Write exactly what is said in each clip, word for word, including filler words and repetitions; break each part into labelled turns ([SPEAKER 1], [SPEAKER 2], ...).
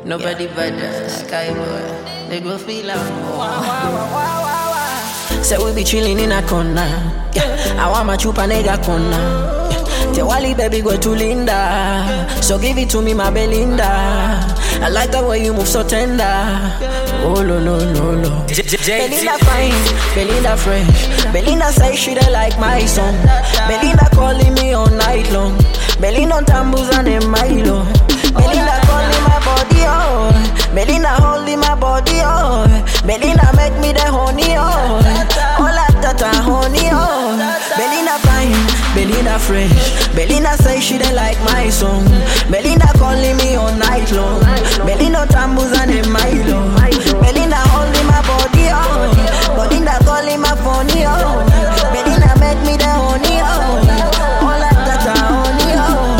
[SPEAKER 1] Nobody better, Skyboy. They go feel like
[SPEAKER 2] Say we be chillin' in a corner. Yeah, I want my chupa nigga corner. Tewali baby go to Linda, so give it to me my Belinda. I like the way you move so tender. Oh no no no no. Belinda fine, Belinda fresh. Belinda say she dey like my song. Belinda calling me all night long. Belinda tambus and a Milo. Belinda calling my body oh. Belinda holding my body oh. Belinda make me the honey oh. All that tata honey oh. Belinda fine, Belinda fresh. Belinda say she dey like my song. Belinda calling me all night long. Belinda tambus and a Milo. Belinda holding my body oh. Belinda calling my phony oh. Belinda make me the honey oh. All that tata honey oh.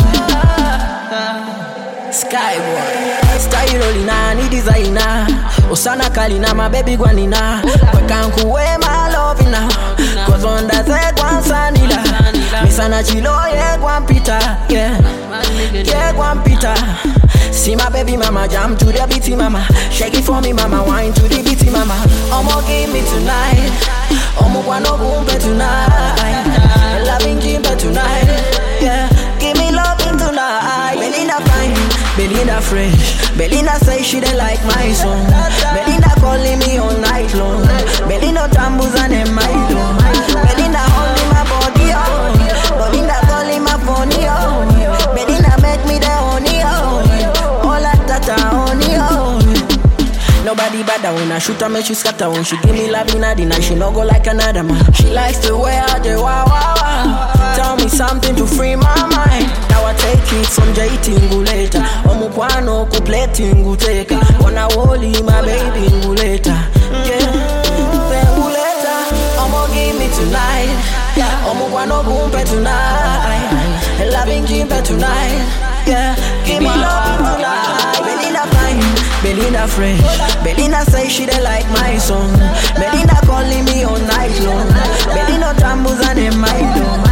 [SPEAKER 2] Skyboy, style rolina ni designer. Osana kalina my baby guanina. Wekanku we my love now. Cause on that say guan sanila. Misana chilo ye guan pita. Yeah, yeah guan pita. See my baby mama jam to the beaty mama. Shake it for me mama, wine to the beaty mama. Omo give me tonight. Omo guano bumpe tonight. Loving kimpe tonight. Yeah, give me loving tonight. Belinda fine, Belinda fresh. Belinda say she dey like my song. Belinda calling me all night long. Belinda tambus and a Milo. Belinda holding my body oh. Belinda calling my phony oh. Belinda make me the honey oh. All that tata honey oh. Nobody better when I shoot her, make she scatter. When she give me love in the night, she no go like another man. She likes to wear the wow wow wow. Tell me something to free my mind. Now I take it from J Tinguleta. Omukwano kupleti nguteka. Wanna woli my baby nguleta. Yeah, nguleta. Omo give me tonight. Yeah, omukwano bumpe tonight. Loving kimpe tonight. Yeah, give me love tonight. Belinda fine, Belinda fresh. Belinda say she dey like my song. Belinda calling me all night long. Belinda tambus and a Milo.